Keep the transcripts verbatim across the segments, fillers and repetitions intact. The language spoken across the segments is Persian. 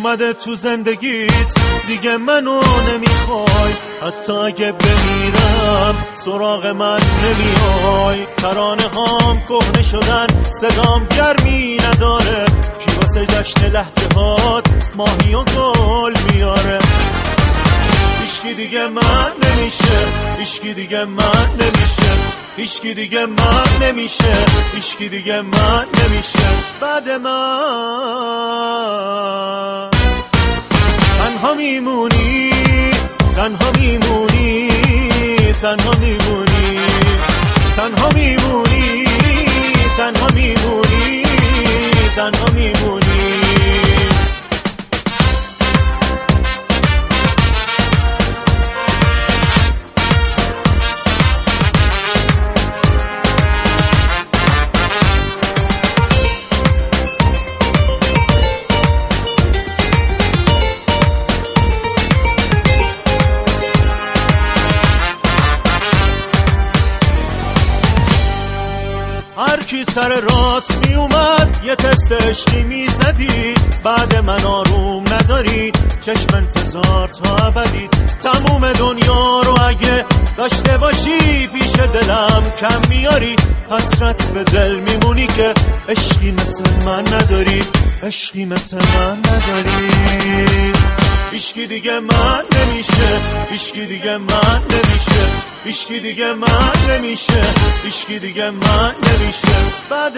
اومده تو زندگیت دیگه منو نمیخوای، حتی اگه بمیرم سراغ من نمیای. ترانه هام کهنه شدن، صدام گرمی نداره، کی واسه جشن لحظه هات ماهی و گل میاره. هیچکی دیگه من نمیشه، هیچکی دیگه من نمیشه، هیچکی دیگه من نمیشه، هیچکی دیگه من نمیشه بعد من. تنها میمونی، تنها میمونی، تنها میمونی، تنها میمونی، تنها میمونی، تنها میمونی. هر کی سر رات می اومد یه تست عشقی می زدی، بعد من آروم نداری، چشم انتظار تا ابدی. تموم دنیا رو اگه داشته باشی پیش دلم کم میاری، حسرت به دل میمونی که عشقی مثل من نداری، عشقی مثل من نداری. هیچکی دیگه من نمیشه، هیچکی دیگه من نمیشه، هیچکی دیگه من نمیشه، هیچکی دیگه من نمیشه بعد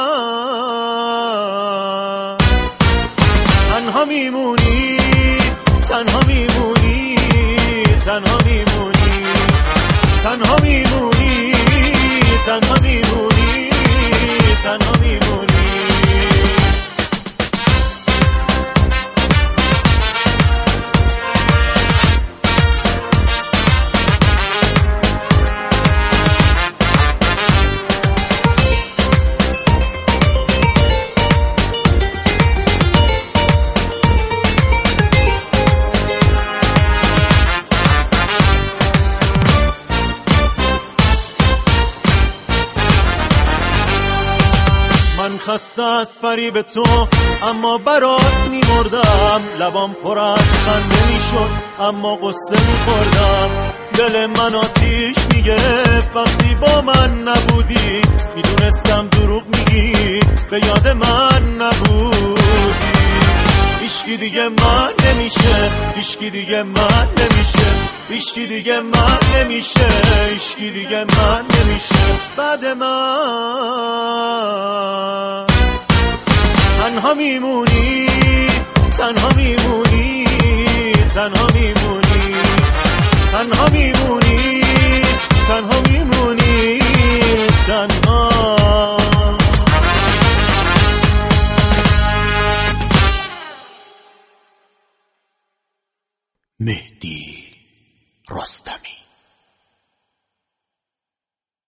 من. تنها میمونی، تنها میمونی، تنها میمونی، تنها میمونی، تنها میمونی، تنها میمونی. من خسته از فریب تو اما برات میمردم، لبام پر از خنده میشد اما قصه میخوردم. دل من آتیش میگرفت وقتی با من نبودی، میدونستم دروغ میگی به یاد من نبودی. هیچکی دیگه من نمیشه، هیچکی دیگه من نمیشه، هیچکی دیگه من نمیشه، هیچکی دیگه من نمیشه بعد من. تنها میمونی، تنها میمونی، تنها میمونی، تنها میمونی، تنها میمونی، تنها. مهدی رستمی.